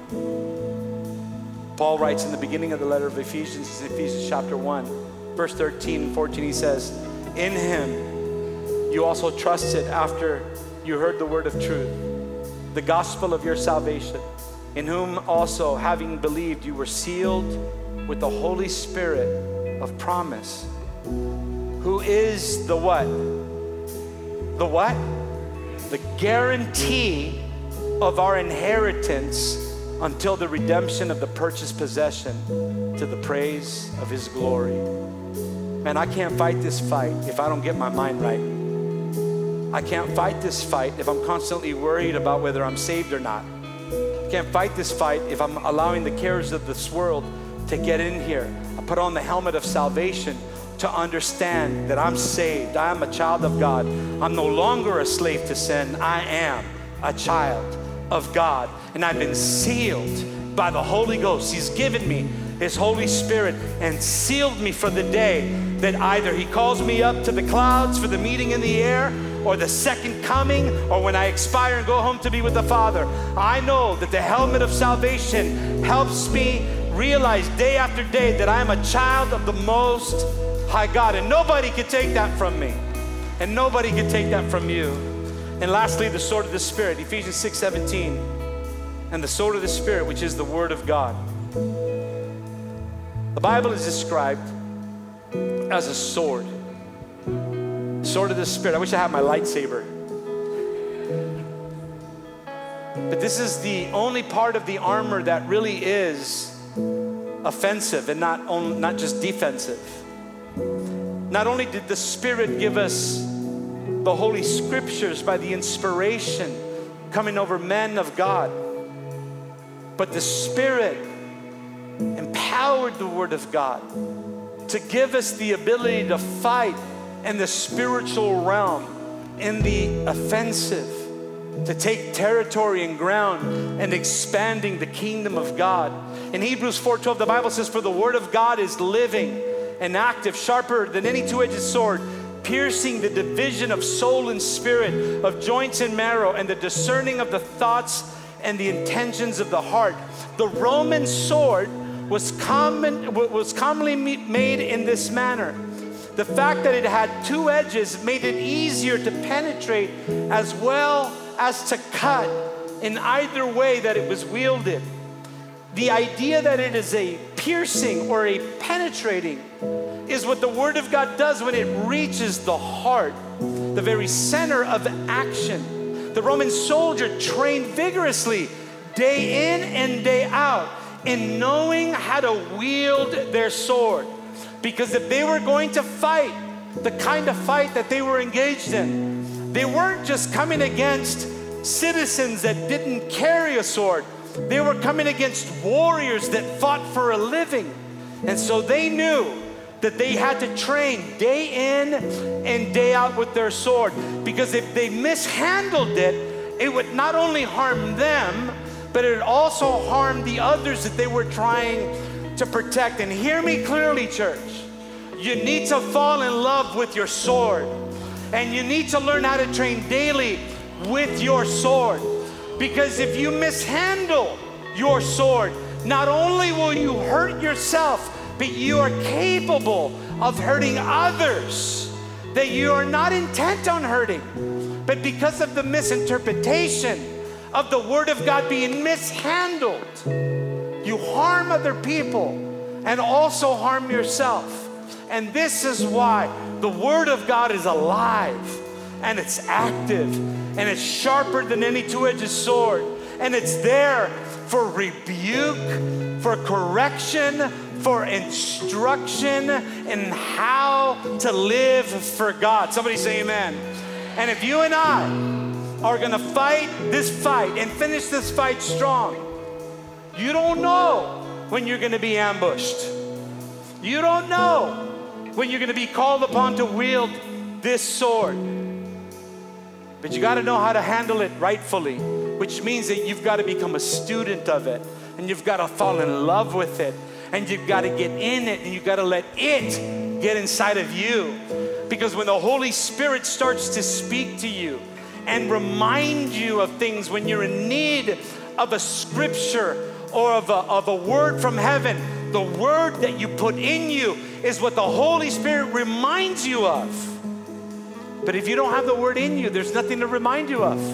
Paul writes in the beginning of the letter of Ephesians, Ephesians chapter one, verse thirteen and fourteen, he says, in Him you also trusted after you heard the word of truth, the gospel of your salvation, in whom also, having believed, you were sealed with the Holy Spirit of promise, who is the what? The what? The guarantee of our inheritance until the redemption of the purchased possession, to the praise of His glory. Man, I can't fight this fight if I don't get my mind right. I can't fight this fight if I'm constantly worried about whether I'm saved or not. I can't fight this fight if I'm allowing the cares of this world to get in here. I put on the helmet of salvation to understand that I'm saved. I am a child of God. I'm no longer a slave to sin. I am a child of God. And I've been sealed by the Holy Ghost. He's given me His Holy Spirit and sealed me for the day that either He calls me up to the clouds for the meeting in the air, or the second coming, or when I expire and go home to be with the Father. I know that the helmet of salvation helps me realize day after day that I'm a child of the Most High God, and nobody can take that from me, and nobody can take that from you. And lastly, the sword of the Spirit, Ephesians six seventeen, and the sword of the Spirit, which is the Word of God. The Bible is described as a sword. Sword of the Spirit. I wish I had my lightsaber. But this is the only part of the armor that really is offensive and not, on, not just defensive. Not only did the Spirit give us the Holy Scriptures by the inspiration coming over men of God, but the Spirit empowered the Word of God to give us the ability to fight in the spiritual realm, in the offensive, to take territory and ground and expanding the kingdom of God. In Hebrews four twelve, the Bible says, for the word of God is living and active, sharper than any two-edged sword, piercing the division of soul and spirit, of joints and marrow, and the discerning of the thoughts and the intentions of the heart. The Roman sword was common, was commonly made in this manner. The fact that it had two edges made it easier to penetrate as well as to cut in either way that it was wielded. The idea that it is a piercing or a penetrating is what the Word of God does when it reaches the heart, the very center of action. The Roman soldier trained vigorously day in and day out in knowing how to wield their sword. Because if they were going to fight the kind of fight that they were engaged in, they weren't just coming against citizens that didn't carry a sword. They were coming against warriors that fought for a living. And so they knew that they had to train day in and day out with their sword. Because if they mishandled it, it would not only harm them, but it would also harm the others that they were trying to protect. And hear me clearly, church. You need to fall in love with your sword. And you need to learn how to train daily with your sword. Because if you mishandle your sword, not only will you hurt yourself, but you are capable of hurting others that you are not intent on hurting. But because of the misinterpretation of the Word of God being mishandled, you harm other people and also harm yourself. And this is why the Word of God is alive and it's active and it's sharper than any two-edged sword. And it's there for rebuke, for correction, for instruction in how to live for God. Somebody say amen. And if you and I are gonna fight this fight and finish this fight strong, you don't know when you're gonna be ambushed. You don't know when you're gonna be called upon to wield this sword. But you gotta know how to handle it rightfully, which means that you've gotta become a student of it, and you've gotta fall in love with it, and you've gotta get in it, and you've gotta let it get inside of you. Because when the Holy Spirit starts to speak to you and remind you of things, when you're in need of a scripture or of a, of a word from heaven, the word that you put in you is what the Holy Spirit reminds you of. But if you don't have the word in you, there's nothing to remind you of.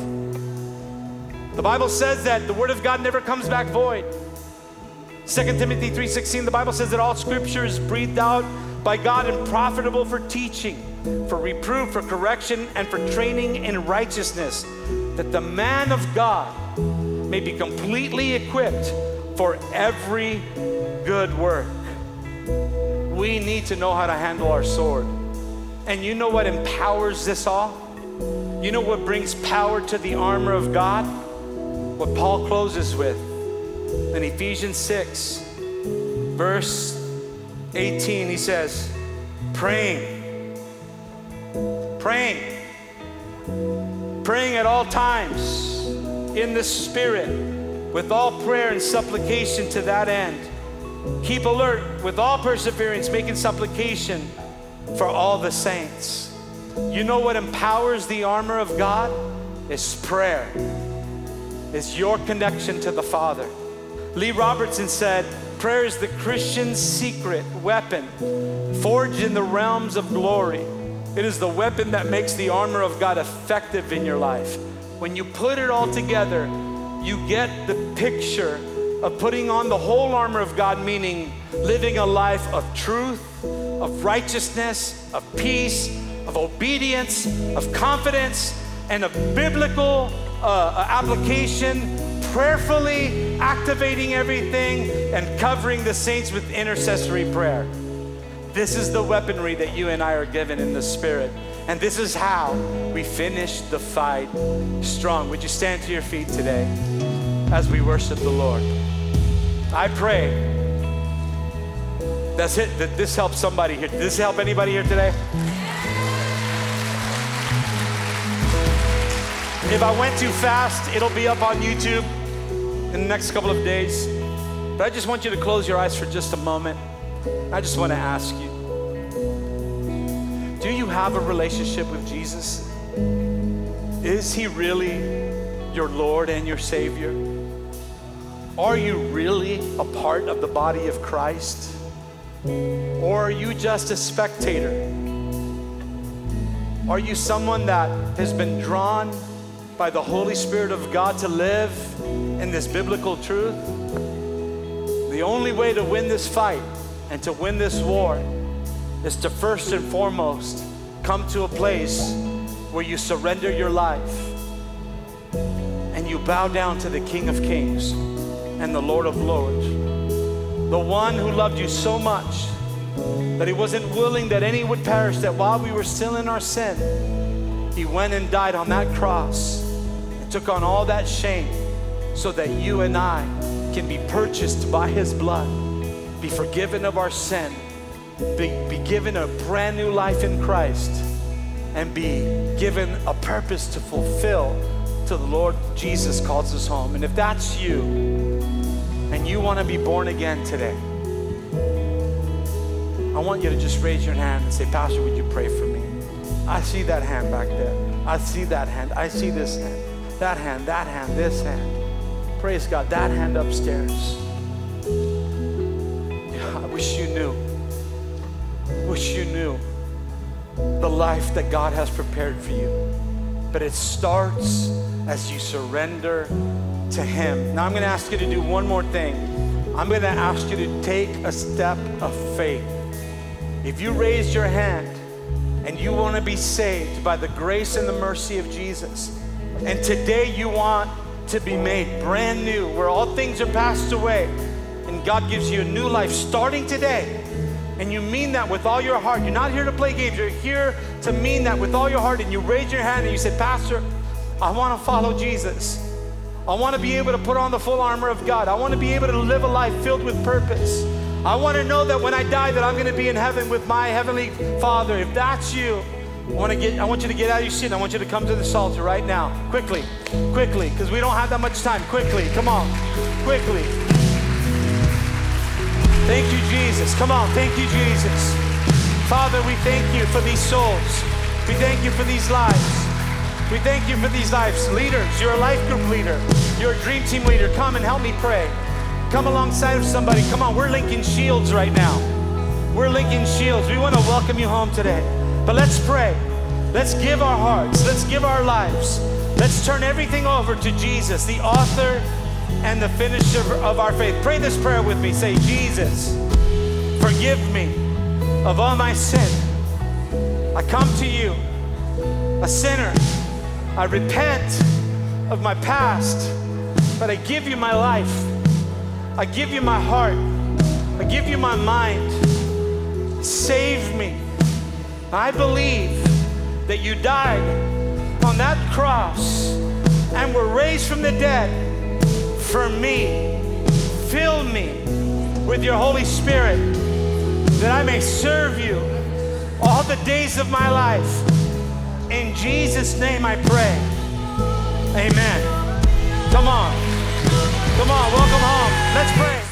The Bible says that the word of God never comes back void. Second Timothy three sixteen, the Bible says that all scripture is breathed out by God and profitable for teaching, for reproof, for correction, and for training in righteousness, that the man of God may be completely equipped for every good work. We need to know how to handle our sword. And you know what empowers this all? You know what brings power to the armor of God? What Paul closes with in Ephesians six, verse eighteen, he says, praying, praying, praying at all times in the Spirit with all prayer and supplication to that end. Keep alert with all perseverance, making supplication for all the saints. You know what empowers the armor of God? Is prayer. Is your connection to the Father. Lee Robertson said, prayer is the Christian's secret weapon, forged in the realms of glory. It is the weapon that makes the armor of God effective in your life. When you put it all together, you get the picture of putting on the whole armor of God, meaning living a life of truth, of righteousness, of peace, of obedience, of confidence, and of biblical uh, application, prayerfully activating everything and covering the saints with intercessory prayer. This is the weaponry that you and I are given in the Spirit. And this is how we finish the fight strong. Would you stand to your feet today as we worship the Lord? I pray that's it, that this helps somebody here. Did this help anybody here today? If I went too fast, it'll be up on YouTube in the next couple of days. But I just want you to close your eyes for just a moment. I just want to ask you, do you have a relationship with Jesus? Is he really your Lord and your Savior? Are you really a part of the body of Christ? Or are you just a spectator? Are you someone that has been drawn by the Holy Spirit of God to live in this biblical truth? The only way to win this fight and to win this war is to first and foremost come to a place where you surrender your life and you bow down to the King of Kings and the Lord of Lords, the one who loved you so much that he wasn't willing that any would perish, that while we were still in our sin, he went and died on that cross and took on all that shame so that you and I can be purchased by his blood, be forgiven of our sin, be, be given a brand new life in Christ, and be given a purpose to fulfill till the Lord Jesus calls us home. And if that's you, and you want to be born again today, I want you to just raise your hand and say, Pastor, would you pray for me? I see that hand back there. I see that hand. I see this hand. That hand, that hand, this hand. Praise God. That hand upstairs. I wish you knew. Wish you knew the life that God has prepared for you. But it starts as you surrender to him. Now I'm going to ask you to do one more thing. I'm going to ask you to take a step of faith. If you raised your hand and you want to be saved by the grace and the mercy of Jesus, and today you want to be made brand new, where all things are passed away, and God gives you a new life starting today, and you mean that with all your heart, you're not here to play games, you're here to mean that with all your heart, and you raise your hand and you say, Pastor, I want to follow Jesus. I want to be able to put on the full armor of God. I want to be able to live a life filled with purpose. I want to know that when I die that I'm going to be in heaven with my heavenly Father. If that's you, I want to get I want you to get out of your seat. I want you to come to this altar right now. Quickly, quickly, because we don't have that much time. Quickly, come on, quickly. Thank you, Jesus. Come on, thank you, Jesus. Father, we thank you for these souls. We thank you for these lives. We thank you for these lives. Leaders, you're a life group leader. You're a dream team leader. Come and help me pray. Come alongside of somebody. Come on, we're linking shields right now. We're linking shields. We want to welcome you home today. But let's pray. Let's give our hearts. Let's give our lives. Let's turn everything over to Jesus, the author and the finisher of our faith. Pray this prayer with me. Say, Jesus, forgive me of all my sin. I come to you, a sinner. I repent of my past, but I give you my life. I give you my heart. I give you my mind. Save me. I believe that you died on that cross and were raised from the dead for me. Fill me with your Holy Spirit that I may serve you all the days of my life. In Jesus' name I pray. Amen. Come on. Come on, welcome home. Let's pray.